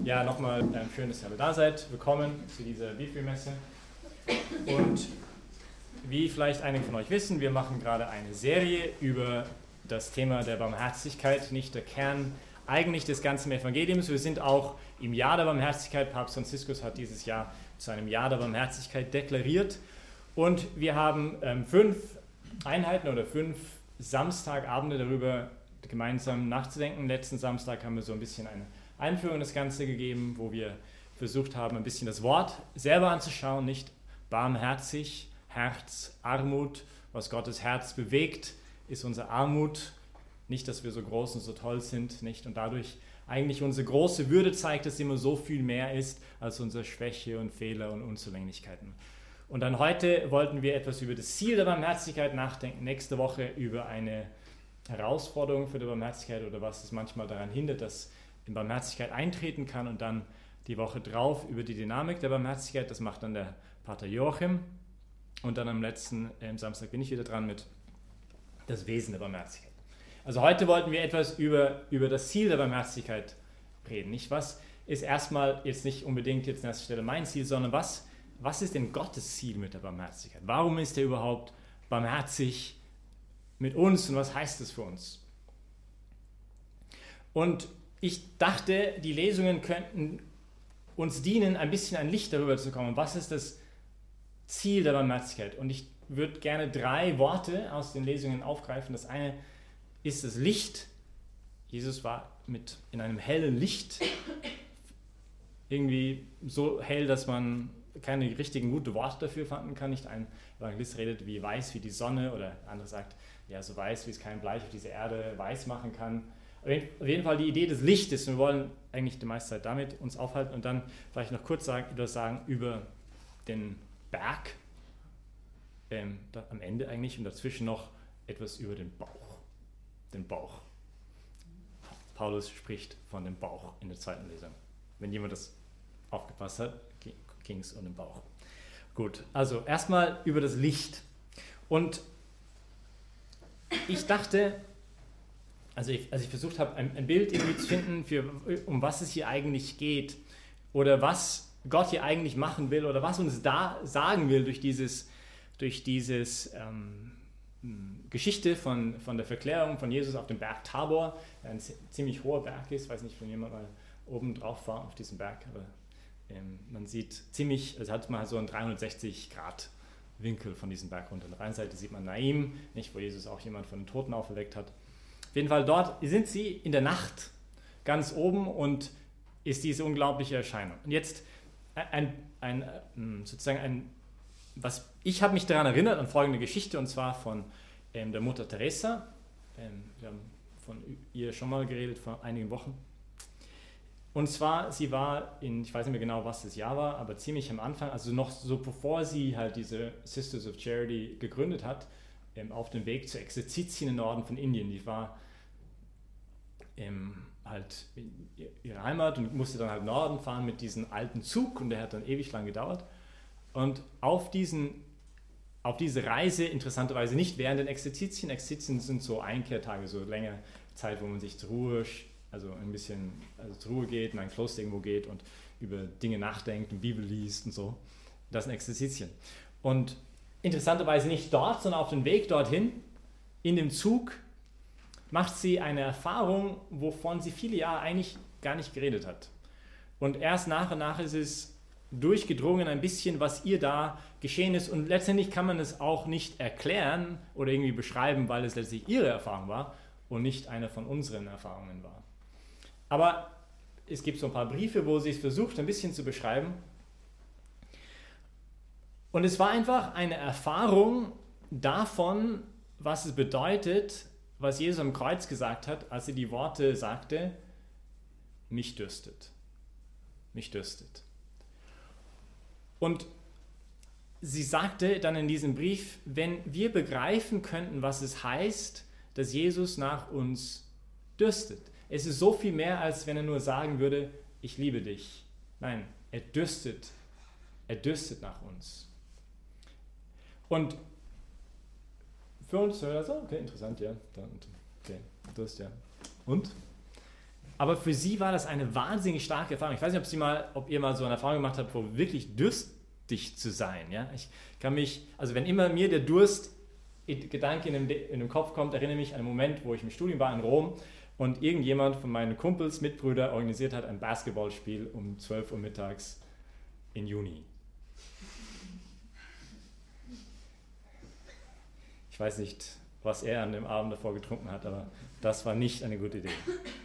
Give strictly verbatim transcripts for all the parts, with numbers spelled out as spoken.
Ja, nochmal äh, schön, dass ihr alle da seid. Willkommen zu dieser Bibelmesse. Und wie vielleicht einige von euch wissen, wir machen gerade eine Serie über das Thema der Barmherzigkeit, nicht der Kern eigentlich des ganzen Evangeliums. Wir sind auch im Jahr der Barmherzigkeit. Papst Franziskus hat dieses Jahr zu einem Jahr der Barmherzigkeit deklariert. Und wir haben ähm, fünf Einheiten oder fünf Samstagabende darüber gemeinsam nachzudenken. Letzten Samstag haben wir so ein bisschen eine Einführung in das Ganze gegeben, wo wir versucht haben, ein bisschen das Wort selber anzuschauen, nicht barmherzig, Herz, Armut, was Gottes Herz bewegt, ist unsere Armut, nicht, dass wir so groß und so toll sind, nicht, und dadurch eigentlich unsere große Würde zeigt, dass immer so viel mehr ist als unsere Schwäche und Fehler und Unzulänglichkeiten. Und dann heute wollten wir etwas über das Ziel der Barmherzigkeit nachdenken, nächste Woche über eine Herausforderung für die Barmherzigkeit oder was es manchmal daran hindert, dass in Barmherzigkeit eintreten kann, und dann die Woche drauf über die Dynamik der Barmherzigkeit, das macht dann der Pater Joachim, und dann am letzten äh, Samstag bin ich wieder dran mit das Wesen der Barmherzigkeit. Also heute wollten wir etwas über, über das Ziel der Barmherzigkeit reden, nicht? Was ist erstmal jetzt nicht unbedingt jetzt an erster Stelle mein Ziel, sondern was, was ist denn Gottes Ziel mit der Barmherzigkeit? Warum ist er überhaupt barmherzig mit uns und was heißt das für uns? Und ich dachte, die Lesungen könnten uns dienen, ein bisschen ein Licht darüber zu bekommen. Was ist das Ziel der Barmherzigkeit? Und ich würde gerne drei Worte aus den Lesungen aufgreifen. Das eine ist das Licht. Jesus war mit in einem hellen Licht, irgendwie so hell, dass man keine richtigen gute Worte dafür finden kann. Nicht ein Evangelist redet wie weiß wie die Sonne, oder der andere sagt, ja, so weiß, wie es kein Blei auf dieser Erde weiß machen kann. Auf jeden Fall die Idee des Lichtes, und wir wollen eigentlich die meiste Zeit damit uns aufhalten und dann vielleicht noch kurz sagen, etwas sagen über den Berg, ähm, da, am Ende eigentlich, und dazwischen noch etwas über den Bauch. Den Bauch. Paulus spricht von dem Bauch in der zweiten Lesung. Wenn jemand das aufgepasst hat, ging es um den Bauch. Gut, also erstmal über das Licht. Und ich dachte, also ich, als ich versucht habe, ein, ein Bild irgendwie zu finden, für, um was es hier eigentlich geht, oder was Gott hier eigentlich machen will, oder was uns da sagen will durch dieses, durch dieses ähm, Geschichte von, von der Verklärung von Jesus auf dem Berg Tabor, der ein ziemlich hoher Berg ist. Ich weiß nicht, wenn jemand mal oben drauf war auf diesem Berg, aber ähm, man sieht ziemlich, also hat man so einen dreihundertsechzig Grad Winkel von diesem Berg runter. Auf der einen Seite sieht man Naim, nicht, wo Jesus auch jemand von den Toten auferweckt hat. Auf jeden Fall dort sind sie in der Nacht ganz oben und ist diese unglaubliche Erscheinung. Und jetzt ein, ein, ein sozusagen ein, was ich habe mich daran erinnert an folgende Geschichte, und zwar von ähm, der Mutter Teresa. Ähm, wir haben von ihr schon mal geredet vor einigen Wochen. Und zwar, sie war in, ich weiß nicht mehr genau, was das Jahr war, aber ziemlich am Anfang, also noch so bevor sie halt diese Sisters of Charity gegründet hat, ähm, auf dem Weg zur Exerzitien im Norden von Indien. Die war ähm, halt in ihre Heimat und musste dann halt Norden fahren mit diesem alten Zug, und der hat dann ewig lang gedauert. Und auf, diesen, auf diese Reise, interessanterweise nicht während den Exerzitien, Exerzitien sind so Einkehrtage, so längere Zeit, wo man sich zur Ruhe, also ein bisschen also zur Ruhe geht, in ein Kloster irgendwo geht und über Dinge nachdenkt und Bibel liest und so. Das sind Exerzitien. Und interessanterweise nicht dort, sondern auf dem Weg dorthin, in dem Zug, macht sie eine Erfahrung, wovon sie viele Jahre eigentlich gar nicht geredet hat. Und erst nach und nach ist es durchgedrungen ein bisschen, was ihr da geschehen ist. Und letztendlich kann man es auch nicht erklären oder irgendwie beschreiben, weil es letztlich ihre Erfahrung war und nicht eine von unseren Erfahrungen war. Aber es gibt so ein paar Briefe, wo sie es versucht, ein bisschen zu beschreiben. Und es war einfach eine Erfahrung davon, was es bedeutet, was Jesus am Kreuz gesagt hat, als er die Worte sagte, mich dürstet. Mich dürstet. Und sie sagte dann in diesem Brief, wenn wir begreifen könnten, was es heißt, dass Jesus nach uns dürstet. Es ist so viel mehr, als wenn er nur sagen würde, ich liebe dich. Nein, er dürstet. Er dürstet nach uns. Und für uns, also, okay, interessant, ja. Okay, Durst, ja. Und? Aber für sie war das eine wahnsinnig starke Erfahrung. Ich weiß nicht, ob, sie mal, ob ihr mal so eine Erfahrung gemacht habt, wo wirklich durstig zu sein. Ja? Ich kann mich, also wenn immer mir der Durst Gedanke in den, in den Kopf kommt, erinnere mich an einen Moment, wo ich im Studium war in Rom und irgendjemand von meinen Kumpels, Mitbrüder, organisiert hat ein Basketballspiel um zwölf Uhr mittags im Juni. Ich weiß nicht, was er an dem Abend davor getrunken hat, aber das war nicht eine gute Idee.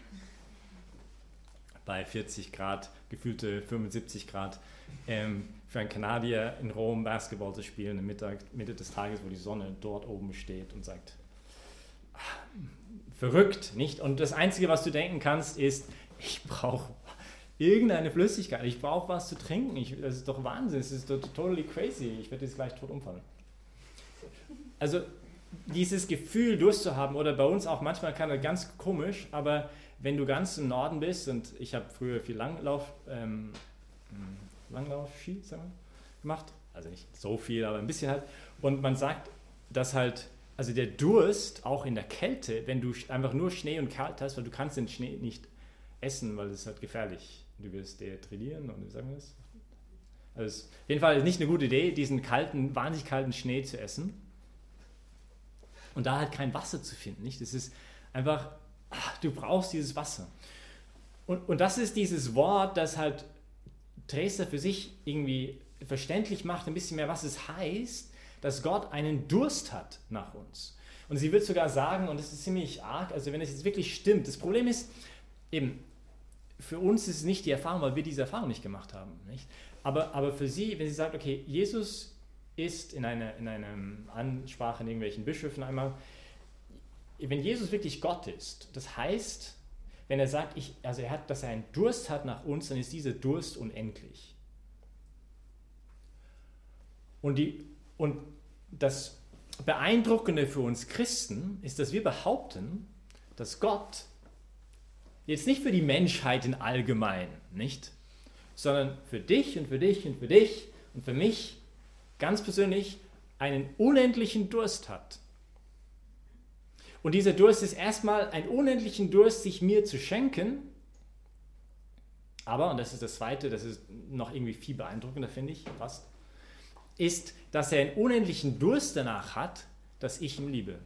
Bei vierzig Grad, gefühlte fünfundsiebzig Grad, ähm, für einen Kanadier in Rom Basketball zu spielen, am Mittag, Mitte des Tages, wo die Sonne dort oben steht und sagt, ach, verrückt, nicht? Und das Einzige, was du denken kannst, ist, ich brauche irgendeine Flüssigkeit, ich brauche was zu trinken, ich, das ist doch Wahnsinn, das ist doch totally crazy, ich werde jetzt gleich tot umfallen. Also dieses Gefühl, Durst zu haben, oder bei uns auch manchmal kann das ganz komisch, aber wenn du ganz im Norden bist, und ich habe früher viel Langlauf, ähm, Langlauf-Ski sagen wir, gemacht, also nicht so viel, aber ein bisschen halt, und man sagt, dass halt, also der Durst auch in der Kälte, wenn du einfach nur Schnee und kalt hast, weil du kannst den Schnee nicht essen, weil es ist halt gefährlich, du wirst dehydrieren, und wie sagen wir das? Also es ist auf jeden Fall nicht eine gute Idee, diesen kalten, wahnsinnig kalten Schnee zu essen und da halt kein Wasser zu finden, nicht? Das ist einfach, ach, du brauchst dieses Wasser. Und, und das ist dieses Wort, das halt Teresa für sich irgendwie verständlich macht, ein bisschen mehr, was es heißt, dass Gott einen Durst hat nach uns. Und sie wird sogar sagen, und das ist ziemlich arg, also wenn es jetzt wirklich stimmt, das Problem ist, eben, für uns ist es nicht die Erfahrung, weil wir diese Erfahrung nicht gemacht haben. Nicht? Aber, aber für sie, wenn sie sagt, okay, Jesus ist in einer in einer Ansprache in irgendwelchen Bischöfen einmal, wenn Jesus wirklich Gott ist, das heißt, wenn er sagt, ich, also er hat, dass er einen Durst hat nach uns, dann ist dieser Durst unendlich. Und, die, und das Beeindruckende für uns Christen ist, dass wir behaupten, dass Gott jetzt nicht für die Menschheit in allgemein, nicht, sondern für dich und für dich und für dich und für mich ganz persönlich einen unendlichen Durst hat. Und dieser Durst ist erstmal ein unendlichen Durst, sich mir zu schenken. Aber, und das ist das Zweite, das ist noch irgendwie viel beeindruckender, finde ich, fast, ist, dass er einen unendlichen Durst danach hat, dass ich ihn liebe.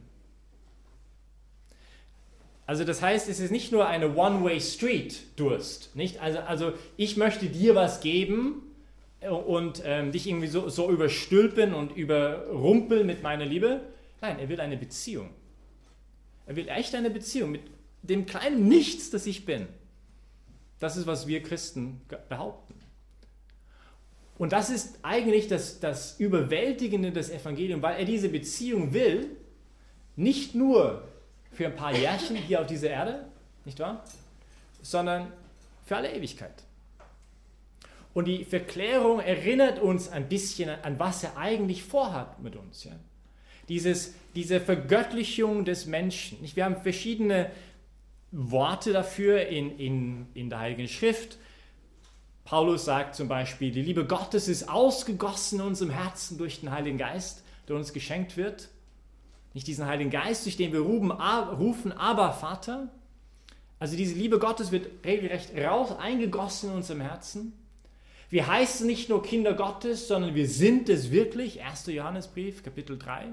Also das heißt, es ist nicht nur eine One-Way-Street-Durst. Nicht? Also, also ich möchte dir was geben und ähm, dich irgendwie so, so überstülpen und überrumpeln mit meiner Liebe. Nein, er will eine Beziehung. Er will echt eine Beziehung mit dem kleinen Nichts, das ich bin. Das ist, was wir Christen behaupten. Und das ist eigentlich das, das Überwältigende des Evangeliums, weil er diese Beziehung will, nicht nur für ein paar Jährchen hier auf dieser Erde, nicht wahr? Sondern für alle Ewigkeit. Und die Verklärung erinnert uns ein bisschen an, was er eigentlich vorhat mit uns. Ja? Dieses, diese Vergöttlichung des Menschen. Wir haben verschiedene Worte dafür in, in, in der Heiligen Schrift. Paulus sagt zum Beispiel, die Liebe Gottes ist ausgegossen in unserem Herzen durch den Heiligen Geist, der uns geschenkt wird. Nicht diesen Heiligen Geist, durch den wir rufen, rufen aber Vater. Also diese Liebe Gottes wird regelrecht raus eingegossen in unserem Herzen. Wir heißen nicht nur Kinder Gottes, sondern wir sind es wirklich. erster Johannesbrief, Kapitel drei.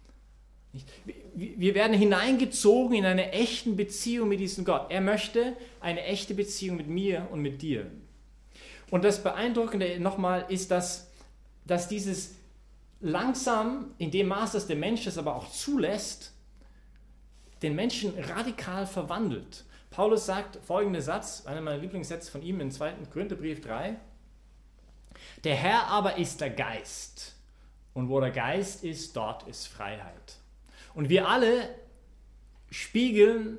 Wir werden hineingezogen in eine echte Beziehung mit diesem Gott. Er möchte eine echte Beziehung mit mir und mit dir. Und das Beeindruckende nochmal ist, dass, dass dieses langsam, in dem Maß, dass der Mensch es aber auch zulässt, den Menschen radikal verwandelt. Paulus sagt folgenden Satz, einer meiner Lieblingssätze von ihm im zweiten Korintherbrief drei. Der Herr aber ist der Geist. Und wo der Geist ist, dort ist Freiheit. Und wir alle spiegeln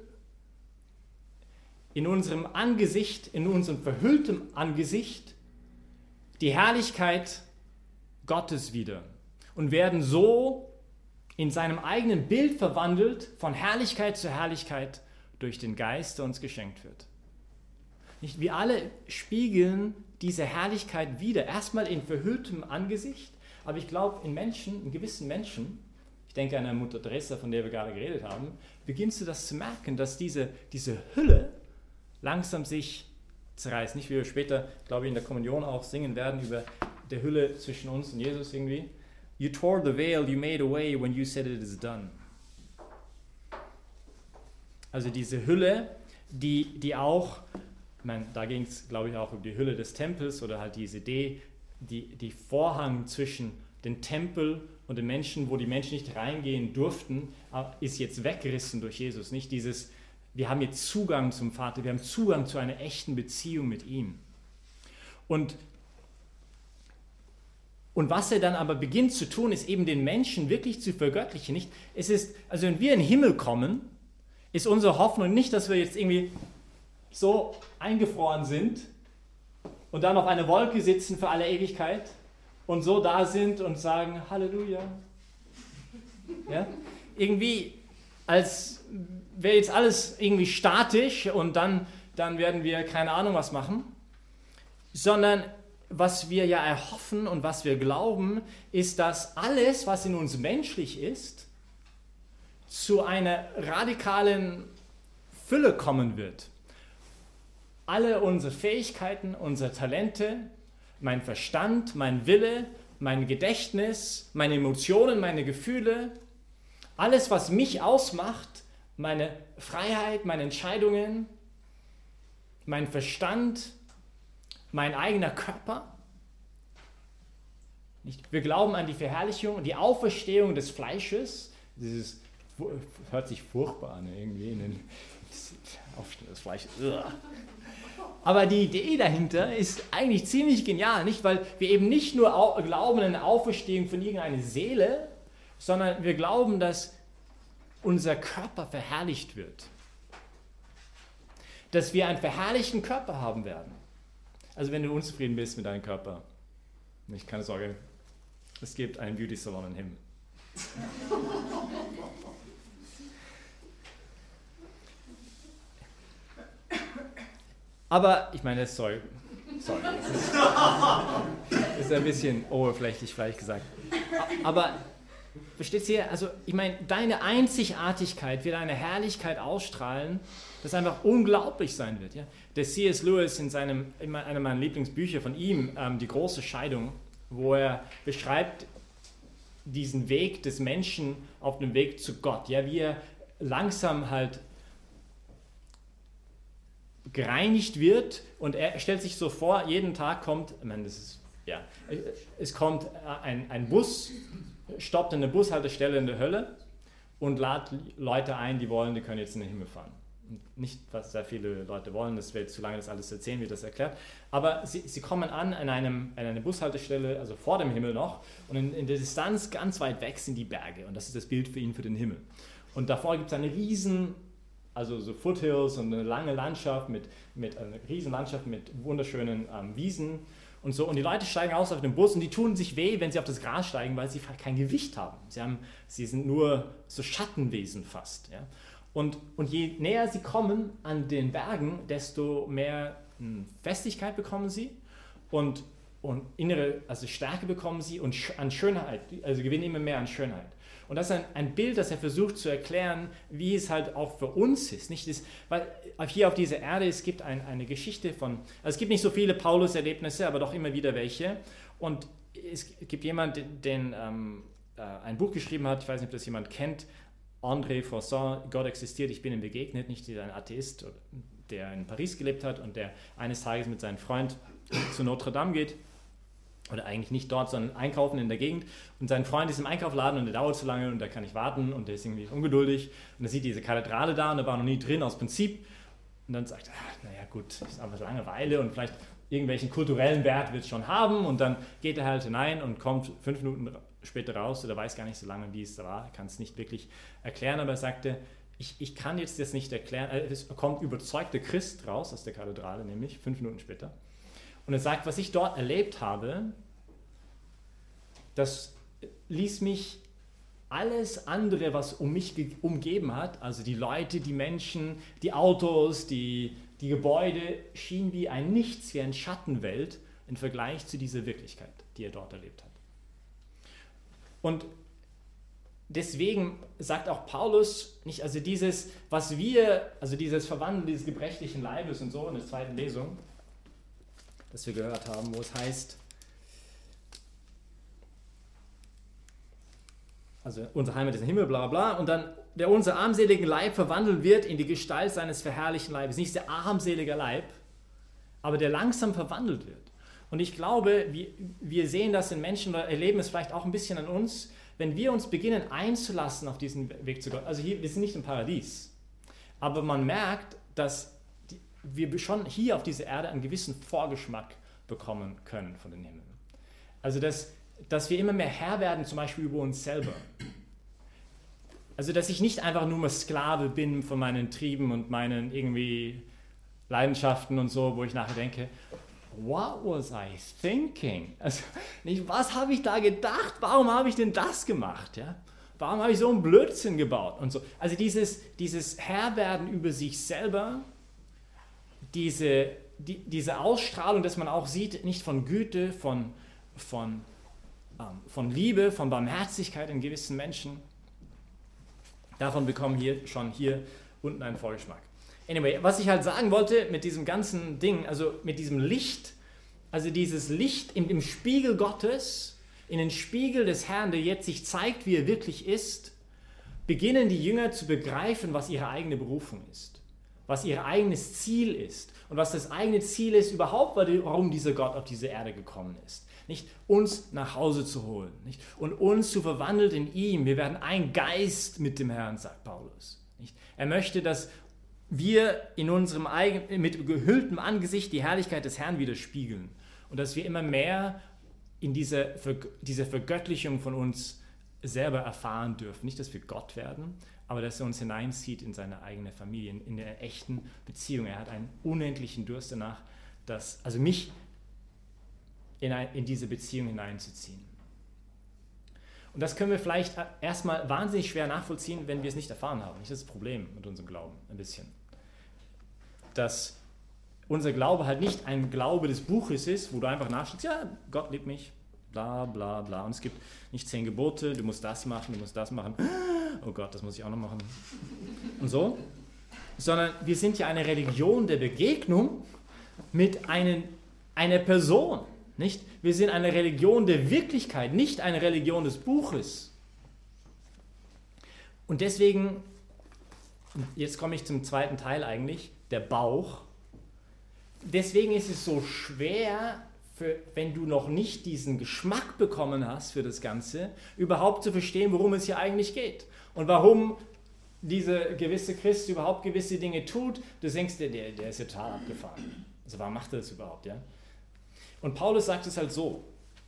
in unserem Angesicht, in unserem verhüllten Angesicht, die Herrlichkeit Gottes wider und werden so in seinem eigenen Bild verwandelt, von Herrlichkeit zu Herrlichkeit durch den Geist, der uns geschenkt wird. Nicht? Wir alle spiegeln diese Herrlichkeit wider, erstmal in verhülltem Angesicht, aber ich glaube, in Menschen, in gewissen Menschen, ich denke an der Mutter Teresa, von der wir gerade geredet haben, beginnst du das zu merken, dass diese, diese Hülle langsam sich zerreißt. Nicht wie wir später, glaube ich, in der Kommunion auch singen werden über der Hülle zwischen uns und Jesus irgendwie. You tore the veil, you made a way when you said it is done. Also diese Hülle, die, die auch, ich meine, da ging es, glaube ich, auch um die Hülle des Tempels oder halt diese Idee, die, die Vorhang zwischen den Tempel und den Menschen, wo die Menschen nicht reingehen durften, ist jetzt weggerissen durch Jesus. Nicht dieses, wir haben jetzt Zugang zum Vater, wir haben Zugang zu einer echten Beziehung mit ihm. Und, und was er dann aber beginnt zu tun, ist eben den Menschen wirklich zu vergöttlichen. Nicht? Es ist, also wenn wir in den Himmel kommen, ist unsere Hoffnung nicht, dass wir jetzt irgendwie so eingefroren sind und dann auf einer Wolke sitzen für alle Ewigkeit und so da sind und sagen, Halleluja. Ja? Irgendwie, als wäre jetzt alles irgendwie statisch und dann, dann werden wir keine Ahnung was machen, sondern was wir ja erhoffen und was wir glauben, ist, dass alles, was in uns menschlich ist, zu einer radikalen Fülle kommen wird. Alle unsere Fähigkeiten, unsere Talente, mein Verstand, mein Wille, mein Gedächtnis, meine Emotionen, meine Gefühle, alles, was mich ausmacht, meine Freiheit, meine Entscheidungen, mein Verstand, mein eigener Körper. Wir glauben an die Verherrlichung und die Auferstehung des Fleisches. Dieses hört sich furchtbar an irgendwie. In den, Aufstehung des Fleisches. Aber die Idee dahinter ist eigentlich ziemlich genial, nicht? Weil wir eben nicht nur glauben an eine Auferstehung von irgendeiner Seele, sondern wir glauben, dass unser Körper verherrlicht wird. Dass wir einen verherrlichten Körper haben werden. Also wenn du unzufrieden bist mit deinem Körper, nicht, keine Sorge, es gibt einen Beauty-Salon im Himmel. Aber, ich meine, sorry, sorry, das ist, das ist ein bisschen oberflächlich vielleicht gesagt. Aber, versteht ihr, also ich meine, deine Einzigartigkeit wird eine Herrlichkeit ausstrahlen, das einfach unglaublich sein wird. Ja? Der C S Lewis in seinem, in einem meiner Lieblingsbücher von ihm, ähm, Die große Scheidung, wo er beschreibt diesen Weg des Menschen auf dem Weg zu Gott, ja, wie er langsam halt gereinigt wird und er stellt sich so vor, jeden Tag kommt, ich meine, das ist, ja, es kommt ein, ein Bus, stoppt an der Bushaltestelle in der Hölle und lädt Leute ein, die wollen, die können jetzt in den Himmel fahren. Nicht, was sehr viele Leute wollen, das wäre zu lange, das alles zu erzählen, wie das erklärt, aber sie, sie kommen an an, einem, an einer Bushaltestelle, also vor dem Himmel noch, und in, in der Distanz ganz weit weg sind die Berge und das ist das Bild für ihn für den Himmel. Und davor gibt es eine riesen, also so Foothills und eine lange Landschaft mit, mit einer riesen Landschaft mit wunderschönen ähm, Wiesen und so. Und die Leute steigen aus auf den Bus und die tun sich weh, wenn sie auf das Gras steigen, weil sie kein Gewicht haben. Sie, haben, sie sind nur so Schattenwesen fast. Ja? Und, und je näher sie kommen an den Bergen, desto mehr hm, Festigkeit bekommen sie und, und innere, also Stärke bekommen sie und sch- an Schönheit, also gewinnen immer mehr an Schönheit. Und das ist ein, ein Bild, das er versucht zu erklären, wie es halt auch für uns ist. Nicht? Das, weil hier auf dieser Erde, es gibt ein, eine Geschichte von, also es gibt nicht so viele Paulus-Erlebnisse, aber doch immer wieder welche. Und es gibt jemanden, der ähm, äh, ein Buch geschrieben hat, ich weiß nicht, ob das jemand kennt, André Froissart, Gott existiert, ich bin ihm begegnet, nicht ein Atheist, der in Paris gelebt hat und der eines Tages mit seinem Freund zu Notre Dame geht. Oder eigentlich nicht dort, sondern einkaufen in der Gegend. Und sein Freund ist im Einkaufsladen und der dauert zu lange und der kann nicht warten und der ist irgendwie ungeduldig. Und er sieht diese Kathedrale da und er war noch nie drin aus Prinzip. Und dann sagt er, naja gut, das ist einfach Langeweile und vielleicht irgendwelchen kulturellen Wert wird es schon haben. Und dann geht er halt hinein und kommt fünf Minuten später raus oder weiß gar nicht so lange, wie es da war. Er kann es nicht wirklich erklären, aber er sagte, ich, ich kann jetzt das nicht erklären. Es kommt überzeugter Christ raus aus der Kathedrale, nämlich fünf Minuten später. Und er sagt, was ich dort erlebt habe, das ließ mich alles andere, was um mich ge- umgeben hat, also die Leute, die Menschen, die Autos, die, die Gebäude, schien wie ein Nichts, wie eine Schattenwelt im Vergleich zu dieser Wirklichkeit, die er dort erlebt hat. Und deswegen sagt auch Paulus, nicht, also dieses, was wir, also dieses Verwandeln dieses gebrechlichen Leibes und so in der zweiten Lesung, das wir gehört haben, wo es heißt, also unsere Heimat ist im Himmel, bla bla bla, und dann der unser armseligen Leib verwandelt wird in die Gestalt seines verherrlichten Leibes. Nicht der armselige Leib, aber der langsam verwandelt wird. Und ich glaube, wir, wir sehen das in Menschen oder erleben es vielleicht auch ein bisschen an uns, wenn wir uns beginnen einzulassen auf diesen Weg zu Gott. Also hier, wir sind nicht im Paradies, aber man merkt, dass die, wir schon hier auf dieser Erde einen gewissen Vorgeschmack bekommen können von den Himmeln. Also dass, dass wir immer mehr Herr werden, zum Beispiel über uns selber. Also dass ich nicht einfach nur mal Sklave bin von meinen Trieben und meinen irgendwie Leidenschaften und so, wo ich nachher denke, what was I thinking? Also, nicht, was habe ich da gedacht? Warum habe ich denn das gemacht? Ja? Warum habe ich so einen Blödsinn gebaut? Und so. Also dieses, dieses Herrwerden über sich selber, diese, die, diese Ausstrahlung, dass man auch sieht, nicht von Güte, von, von, ähm, von Liebe, von Barmherzigkeit in gewissen Menschen, davon bekommen wir schon hier unten einen Vorgeschmack. Anyway, was ich halt sagen wollte mit diesem ganzen Ding, also mit diesem Licht, also dieses Licht in dem Spiegel Gottes, in den Spiegel des Herrn, der jetzt sich zeigt, wie er wirklich ist, beginnen die Jünger zu begreifen, was ihre eigene Berufung ist, was ihr eigenes Ziel ist und was das eigene Ziel ist überhaupt, warum dieser Gott auf diese Erde gekommen ist. Nicht uns nach Hause zu holen, nicht? Und uns zu verwandeln in ihm. Wir werden ein Geist mit dem Herrn, sagt Paulus. Nicht? Er möchte, dass wir in unserem eigenen, mit gehülltem Angesicht die Herrlichkeit des Herrn widerspiegeln und dass wir immer mehr in diese, diese Vergöttlichung von uns selber erfahren dürfen. Nicht, dass wir Gott werden, aber dass er uns hineinzieht in seine eigene Familie, in, in der echten Beziehung. Er hat einen unendlichen Durst danach, dass, also mich in, ein, in diese Beziehung hineinzuziehen. Und das können wir vielleicht erstmal wahnsinnig schwer nachvollziehen, wenn wir es nicht erfahren haben. Das ist das Problem mit unserem Glauben, ein bisschen. Dass unser Glaube halt nicht ein Glaube des Buches ist, wo du einfach nachschlägst, ja, Gott liebt mich, bla bla bla. Und es gibt nicht zehn Gebote, du musst das machen, du musst das machen. Oh Gott, das muss ich auch noch machen. Und so. Sondern wir sind ja eine Religion der Begegnung mit einen, einer Person. Nicht? Wir sind eine Religion der Wirklichkeit, nicht eine Religion des Buches. Und deswegen, jetzt komme ich zum zweiten Teil eigentlich, der Bauch. Deswegen ist es so schwer, für, wenn du noch nicht diesen Geschmack bekommen hast für das Ganze, überhaupt zu verstehen, worum es hier eigentlich geht. Und warum dieser gewisse Christ überhaupt gewisse Dinge tut. Du denkst, der, der ist ja total abgefahren. Also warum macht er das überhaupt, ja? Und Paulus sagt es halt so.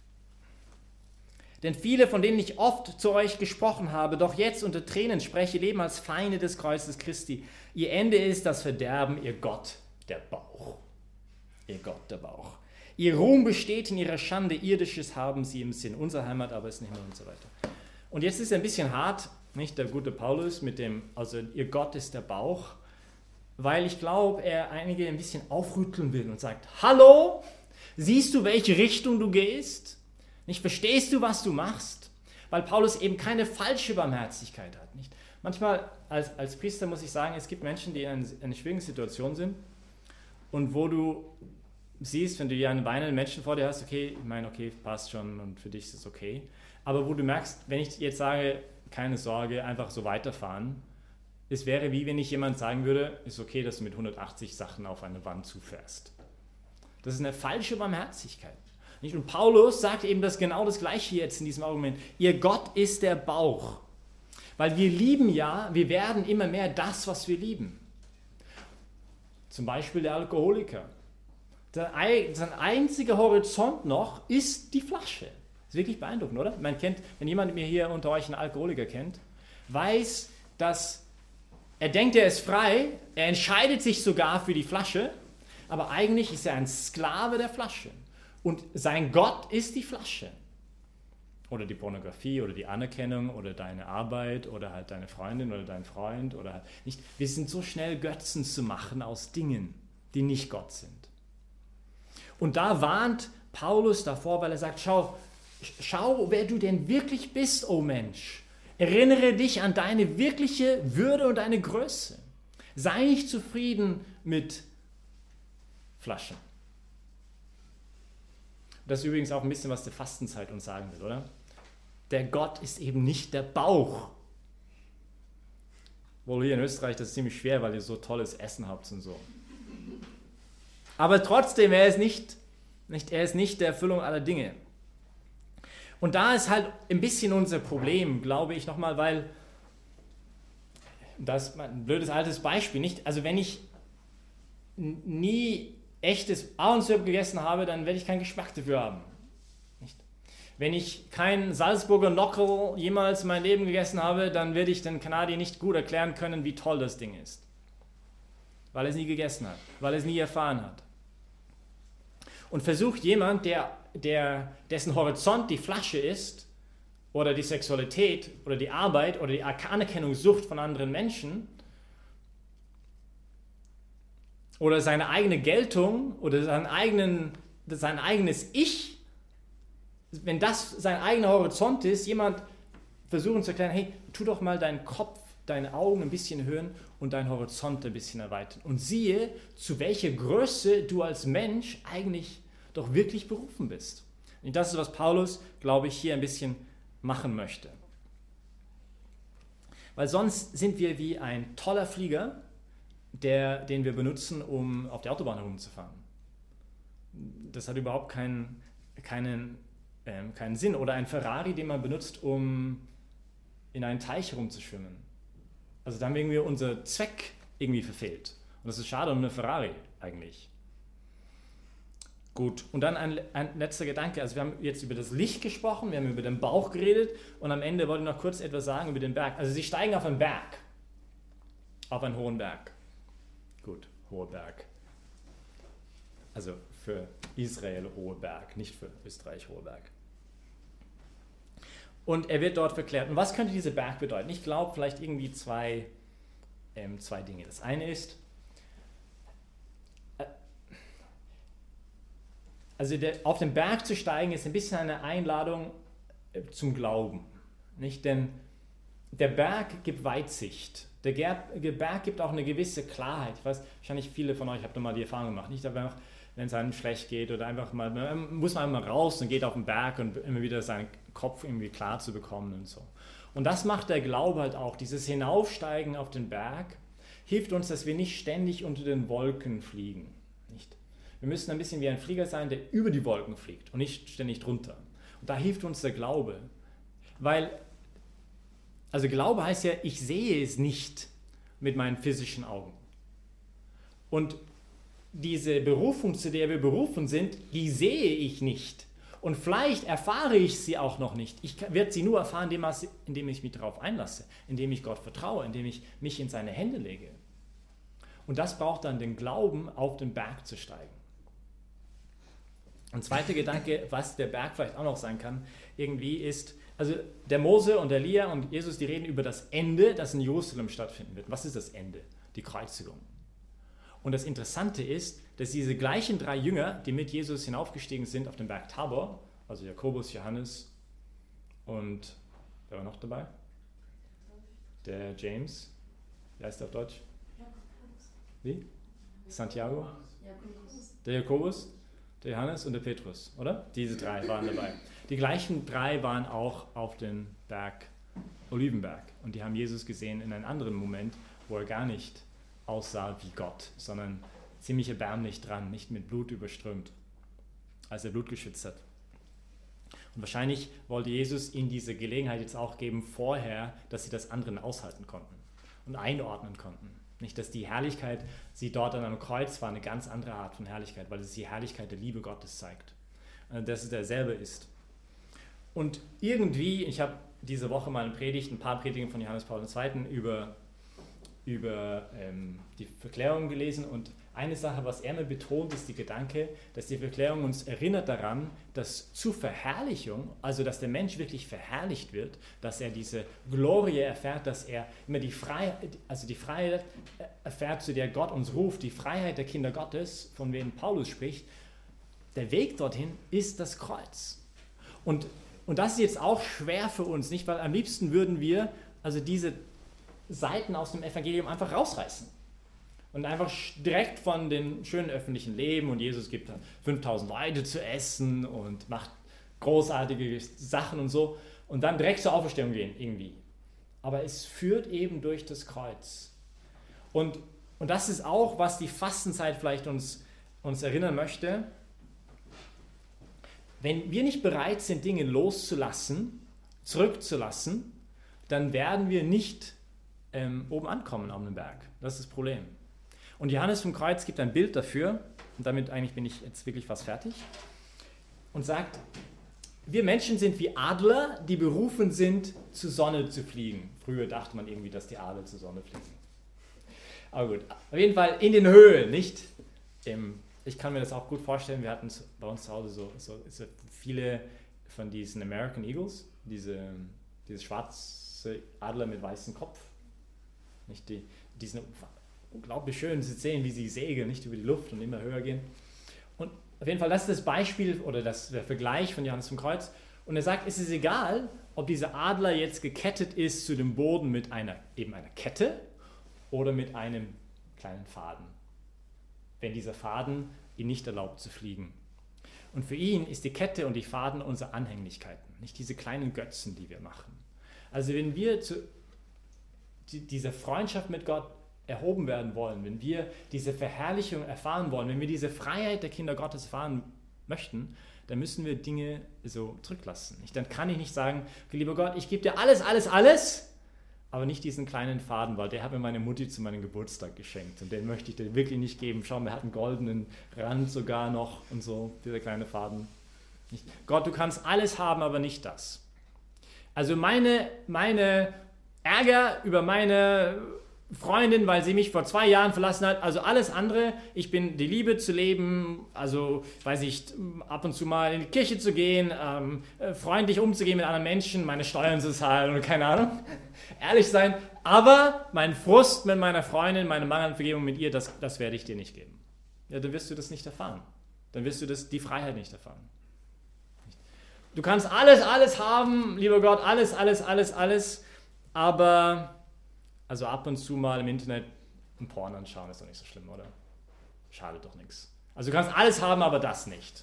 Denn viele, von denen ich oft zu euch gesprochen habe, doch jetzt unter Tränen spreche, leben als Feinde des Kreuzes Christi. Ihr Ende ist das Verderben, ihr Gott, der Bauch. Ihr Gott, der Bauch. Ihr Ruhm besteht in ihrer Schande, irdisches haben sie im Sinn. Unsere Heimat aber ist nicht mehr und so weiter. Und jetzt ist es ein bisschen hart, nicht der gute Paulus mit dem, also ihr Gott ist der Bauch, weil ich glaube, er einige ein bisschen aufrütteln will und sagt, hallo, siehst du, welche Richtung du gehst? Nicht, verstehst du, was du machst? Weil Paulus eben keine falsche Barmherzigkeit hat. Nicht? Manchmal als, als Priester muss ich sagen, es gibt Menschen, die in einer, einer schwierigen Situation sind und wo du siehst, wenn du ja einen weinenden Menschen vor dir hast, okay, ich meine, okay, passt schon und für dich ist es okay. Aber wo du merkst, wenn ich jetzt sage, keine Sorge, einfach so weiterfahren, es wäre wie wenn ich jemand sagen würde, ist okay, dass du mit hundertachtzig Sachen auf eine Wand zufährst. Das ist eine falsche Barmherzigkeit. Nicht? Und Paulus sagt eben das genau das Gleiche jetzt in diesem Argument. Ihr Gott ist der Bauch. Weil wir lieben ja, wir werden immer mehr das, was wir lieben. Zum Beispiel der Alkoholiker. Sein einziger Horizont noch ist die Flasche. Das ist wirklich beeindruckend, oder? Man kennt, wenn jemand mir hier unter euch einen Alkoholiker kennt, weiß, dass er denkt, er ist frei, er entscheidet sich sogar für die Flasche, aber eigentlich ist er ein Sklave der Flasche. Und sein Gott ist die Flasche. Oder die Pornografie oder die Anerkennung oder deine Arbeit oder halt deine Freundin oder dein Freund. Oder halt nicht. Wir sind so schnell, Götzen zu machen aus Dingen, die nicht Gott sind. Und da warnt Paulus davor, weil er sagt, schau, schau, wer du denn wirklich bist, oh Mensch. Erinnere dich an deine wirkliche Würde und deine Größe. Sei nicht zufrieden mit Flaschen. Das ist übrigens auch ein bisschen, was die Fastenzeit uns sagen will, oder? Der Gott ist eben nicht der Bauch. Wohl hier in Österreich, das ist ziemlich schwer, weil ihr so tolles Essen habt und so. Aber trotzdem, er ist nicht, nicht, er ist nicht der Erfüllung aller Dinge. Und da ist halt ein bisschen unser Problem, glaube ich nochmal, weil, das ist ein blödes altes Beispiel, nicht? Also wenn ich nie echtes Ahornsirup gegessen habe, dann werde ich keinen Geschmack dafür haben. Nicht? Wenn ich kein Salzburger Nockerl jemals in meinem Leben gegessen habe, dann werde ich den Kanadier nicht gut erklären können, wie toll das Ding ist. Weil er es nie gegessen hat, weil er es nie erfahren hat. Und versucht jemand, der, der, dessen Horizont die Flasche ist, oder die Sexualität, oder die Arbeit, oder die Anerkennungssucht von anderen Menschen, oder seine eigene Geltung, oder seinen eigenen, sein eigenes Ich, wenn das sein eigener Horizont ist, jemand versuchen zu erklären, hey, tu doch mal deinen Kopf, deine Augen ein bisschen erhöhen und deinen Horizont ein bisschen erweitern. Und siehe, zu welcher Größe du als Mensch eigentlich doch wirklich berufen bist. Und das ist, was Paulus, glaube ich, hier ein bisschen machen möchte. Weil sonst sind wir wie ein toller Flieger, der, den wir benutzen, um auf der Autobahn herumzufahren. Das hat überhaupt keinen, keinen, ähm, keinen Sinn. Oder ein Ferrari, den man benutzt, um in einen Teich herumzuschwimmen. Also da haben wir irgendwie unser Zweck irgendwie verfehlt. Und das ist schade um eine Ferrari eigentlich. Gut, und dann ein, ein letzter Gedanke. Also wir haben jetzt über das Licht gesprochen, wir haben über den Bauch geredet und am Ende wollte ich noch kurz etwas sagen über den Berg. Also sie steigen auf einen Berg, auf einen hohen Berg. Gut, hoher Berg. Also für Israel hoher Berg, nicht für Österreich hoher Berg. Und er wird dort verklärt. Und was könnte dieser Berg bedeuten? Ich glaube vielleicht irgendwie zwei, ähm, zwei Dinge. Das eine ist, äh, also der, auf den Berg zu steigen ist ein bisschen eine Einladung äh, zum Glauben. Nicht? Denn der Berg gibt Weitsicht. Der, der Berg gibt auch eine gewisse Klarheit. Ich weiß, wahrscheinlich viele von euch habt mal die Erfahrung gemacht. Nicht einfach, wenn es einem schlecht geht oder einfach mal, muss man einmal raus und geht auf den Berg und immer wieder seinen Kopf irgendwie klar zu bekommen und so. Und das macht der Glaube halt auch. Dieses Hinaufsteigen auf den Berg hilft uns, dass wir nicht ständig unter den Wolken fliegen. Nicht? Wir müssen ein bisschen wie ein Flieger sein, der über die Wolken fliegt und nicht ständig drunter. Und da hilft uns der Glaube. Weil, also Glaube heißt ja, ich sehe es nicht mit meinen physischen Augen. Und diese Berufung, zu der wir berufen sind, die sehe ich nicht. Und vielleicht erfahre ich sie auch noch nicht. Ich werde sie nur erfahren, indem ich mich darauf einlasse, indem ich Gott vertraue, indem ich mich in seine Hände lege. Und das braucht dann den Glauben, auf den Berg zu steigen. Ein zweiter Gedanke, was der Berg vielleicht auch noch sein kann, irgendwie ist, also der Mose und Elia und Jesus, die reden über das Ende, das in Jerusalem stattfinden wird. Was ist das Ende? Die Kreuzigung. Und das Interessante ist, dass diese gleichen drei Jünger, die mit Jesus hinaufgestiegen sind auf den Berg Tabor, also Jakobus, Johannes und wer war noch dabei? Der James. Wie heißt der auf Deutsch? Wie? Santiago? Der Jakobus, der Johannes und der Petrus, oder? Diese drei waren dabei. Die gleichen drei waren auch auf dem Berg Olivenberg und die haben Jesus gesehen in einem anderen Moment, wo er gar nicht aussah wie Gott, sondern ziemlich erbärmlich dran, nicht mit Blut überströmt, als er Blut geschützt hat. Und wahrscheinlich wollte Jesus ihnen diese Gelegenheit jetzt auch geben vorher, dass sie das anderen aushalten konnten und einordnen konnten. Nicht, dass die Herrlichkeit, sie dort an einem Kreuz war, eine ganz andere Art von Herrlichkeit, weil es die Herrlichkeit der Liebe Gottes zeigt, dass es derselbe ist. Und irgendwie, ich habe diese Woche mal eine Predigt, ein paar Predigten von Johannes Paul der Zweite über über ähm, die Verklärung gelesen und eine Sache, was er mir betont, ist die Gedanke, dass die Verklärung uns erinnert daran, dass zur Verherrlichung, also dass der Mensch wirklich verherrlicht wird, dass er diese Glorie erfährt, dass er immer die Freiheit, also die Freiheit erfährt, zu der Gott uns ruft, die Freiheit der Kinder Gottes, von denen Paulus spricht. Der Weg dorthin ist das Kreuz. Und und das ist jetzt auch schwer für uns, nicht? Weil am liebsten würden wir also diese Seiten aus dem Evangelium einfach rausreißen. Und einfach direkt von den schönen öffentlichen Leben und Jesus gibt dann fünftausend Leute zu essen und macht großartige Sachen und so und dann direkt zur Auferstehung gehen irgendwie. Aber es führt eben durch das Kreuz. Und, und das ist auch, was die Fastenzeit vielleicht uns, uns erinnern möchte. Wenn wir nicht bereit sind, Dinge loszulassen, zurückzulassen, dann werden wir nicht ähm, oben ankommen auf dem Berg. Das ist das Problem. Und Johannes vom Kreuz gibt ein Bild dafür, und damit eigentlich bin ich jetzt wirklich fast fertig, und sagt, wir Menschen sind wie Adler, die berufen sind, zur Sonne zu fliegen. Früher dachte man irgendwie, dass die Adler zur Sonne fliegen. Aber gut, auf jeden Fall in den Höhlen, nicht? Im, ich kann mir das auch gut vorstellen, wir hatten bei uns zu Hause so, so, so viele von diesen American Eagles, diese, diese schwarze Adler mit weißem Kopf. Nicht die, die sind unglaublich schön zu sehen, wie sie segeln, nicht über die Luft und immer höher gehen. Und auf jeden Fall, das ist das Beispiel oder das, der Vergleich von Johannes vom Kreuz. Und er sagt, es ist egal, ob dieser Adler jetzt gekettet ist zu dem Boden mit einer, eben einer Kette oder mit einem kleinen Faden, wenn dieser Faden ihm nicht erlaubt zu fliegen. Und für ihn ist die Kette und die Faden unsere Anhänglichkeiten, nicht diese kleinen Götzen, die wir machen. Also wenn wir zu die, dieser Freundschaft mit Gott erhoben werden wollen, wenn wir diese Verherrlichung erfahren wollen, wenn wir diese Freiheit der Kinder Gottes erfahren möchten, dann müssen wir Dinge so zurücklassen. Dann kann ich nicht sagen, okay, lieber Gott, ich gebe dir alles, alles, alles, aber nicht diesen kleinen Faden, weil der hat mir meine Mutti zu meinem Geburtstag geschenkt und den möchte ich dir wirklich nicht geben. Schau, der hat einen goldenen Rand sogar noch und so, dieser kleine Faden. Nicht. Gott, du kannst alles haben, aber nicht das. Also meine, meine Ärger über meine Freundin, weil sie mich vor zwei Jahren verlassen hat, also alles andere, ich bin die Liebe zu leben, also weiß ich, ab und zu mal in die Kirche zu gehen, ähm, freundlich umzugehen mit anderen Menschen, meine Steuern zu zahlen und keine Ahnung, ehrlich sein, aber mein Frust mit meiner Freundin, meine Mangel an Vergebung mit ihr, das, das werde ich dir nicht geben. Ja, dann wirst du das nicht erfahren. Dann wirst du das, die Freiheit nicht erfahren. Du kannst alles, alles haben, lieber Gott, alles, alles, alles, alles, aber also ab und zu mal im Internet ein Porn anschauen, ist doch nicht so schlimm, oder? Schadet doch nichts. Also du kannst alles haben, aber das nicht.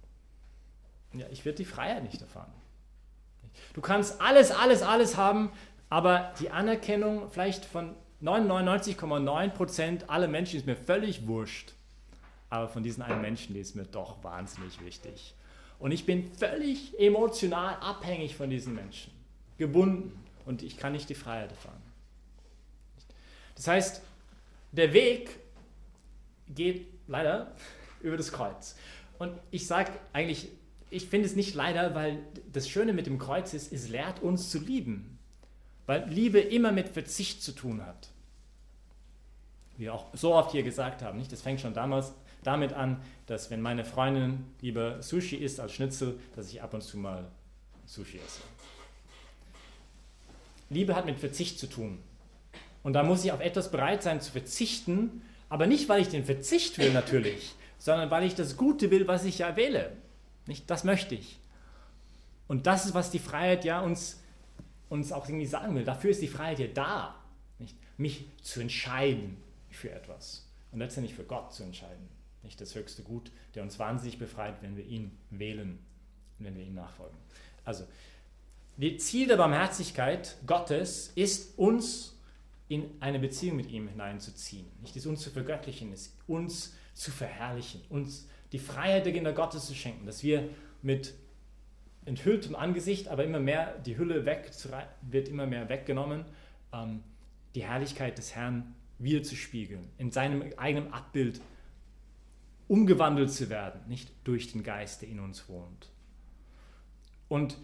Ja, ich werde die Freiheit nicht erfahren. Du kannst alles, alles, alles haben, aber die Anerkennung vielleicht von neunundneunzig Komma neun Prozent aller Menschen ist mir völlig wurscht. Aber von diesen einen Menschen, die ist mir doch wahnsinnig wichtig. Und ich bin völlig emotional abhängig von diesen Menschen. Gebunden. Und ich kann nicht die Freiheit erfahren. Das heißt, der Weg geht leider über das Kreuz. Und ich sage eigentlich, ich finde es nicht leider, weil das Schöne mit dem Kreuz ist, es lehrt uns zu lieben. Weil Liebe immer mit Verzicht zu tun hat. Wie wir auch so oft hier gesagt haben. Nicht? Das fängt schon damals damit an, dass wenn meine Freundin lieber Sushi isst als Schnitzel, dass ich ab und zu mal Sushi esse. Liebe hat mit Verzicht zu tun. Und da muss ich auf etwas bereit sein zu verzichten, aber nicht, weil ich den Verzicht will natürlich, sondern weil ich das Gute will, was ich ja wähle. Nicht, das möchte ich. Und das ist, was die Freiheit ja uns, uns auch irgendwie sagen will. Dafür ist die Freiheit ja da, nicht? Mich zu entscheiden für etwas und letztendlich für Gott zu entscheiden. Nicht das höchste Gut, der uns wahnsinnig befreit, wenn wir ihn wählen und wenn wir ihm nachfolgen. Also, das Ziel der Barmherzigkeit Gottes ist, uns in eine Beziehung mit ihm hineinzuziehen. Nicht es uns zu vergöttlichen, es uns zu verherrlichen, uns die Freiheit der Kinder Gottes zu schenken, dass wir mit enthülltem Angesicht, aber immer mehr, die Hülle weg, wird immer mehr weggenommen, ähm, die Herrlichkeit des Herrn wieder zu spiegeln, in seinem eigenen Abbild umgewandelt zu werden, nicht durch den Geist, der in uns wohnt. Und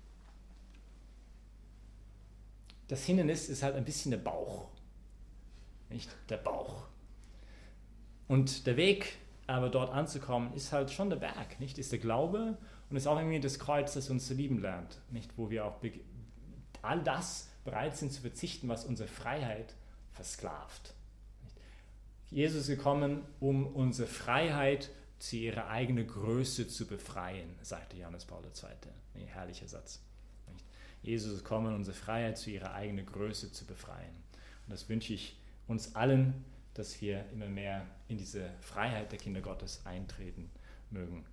das Hindernis ist halt ein bisschen der Bauch, nicht der Bauch. Und der Weg, aber dort anzukommen, ist halt schon der Berg, nicht? Ist der Glaube und ist auch irgendwie das Kreuz, das uns zu lieben lernt, nicht? Wo wir auch all das bereit sind zu verzichten, was unsere Freiheit versklavt. Jesus ist gekommen, um unsere Freiheit sie ihre eigene Größe zu befreien, sagte Johannes Paul der Zweite. Ein herrlicher Satz. Jesus ist gekommen, unsere Freiheit zu ihrer eigenen Größe zu befreien. Und das wünsche ich uns allen, dass wir immer mehr in diese Freiheit der Kinder Gottes eintreten mögen.